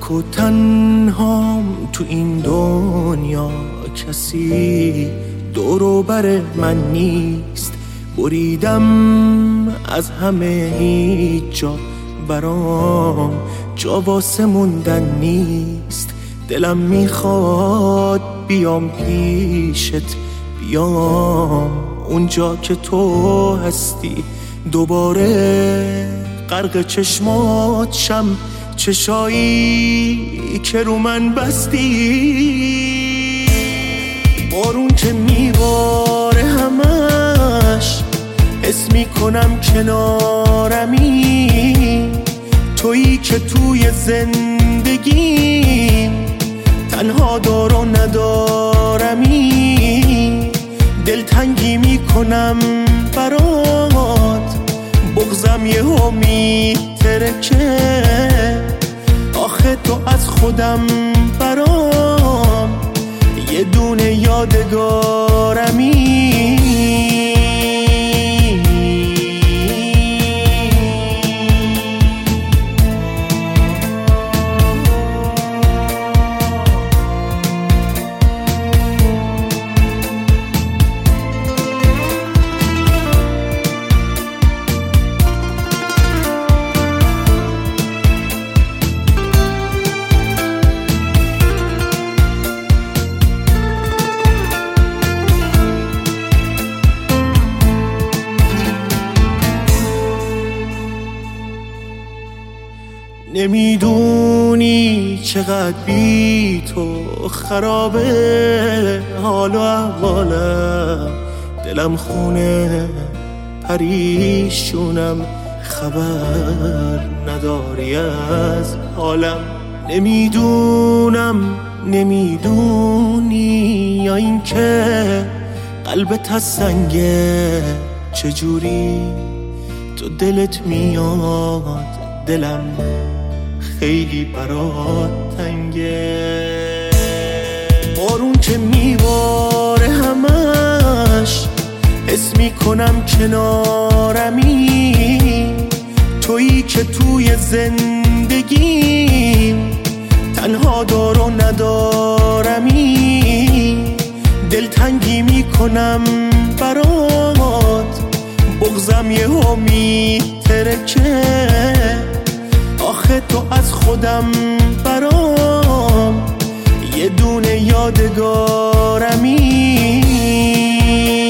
تنها و تنهام تو این دنیا، کسی دور و بر من نیست. بریدم از همه، هیچ جا برام جا واسه موندن نیست. دلم میخواد بیام پیشت، بیام اونجا که تو هستی، دوباره غرق چشمات شم، چشایی که رو من بستی. بارون که میباره همش حس میکنم کنارمی، تویی که توی زندگیم تنها دار و ندارمی. دلتنگی میکنم برات، بغضم یهو میترکه، آخه تو از خودم برام یه دونه یادگارمی. نمیدونی چقدر بی تو خرابه حال و احوالم، دلم خونه پریشونم، خبر نداری از حالم. نمیدونی یا این که قلبت از سنگه، چجوری تو دلت میاد، دلم خیلی برات تنگه. بارون که میباره همش حس میکنم کنارمی، تویی که توی زندگیم تنها دار و ندارمی. دلتنگی میکنم برات، بغضم یهو میترکه، آخه تو از خودم برام یه دونه یادگارمی.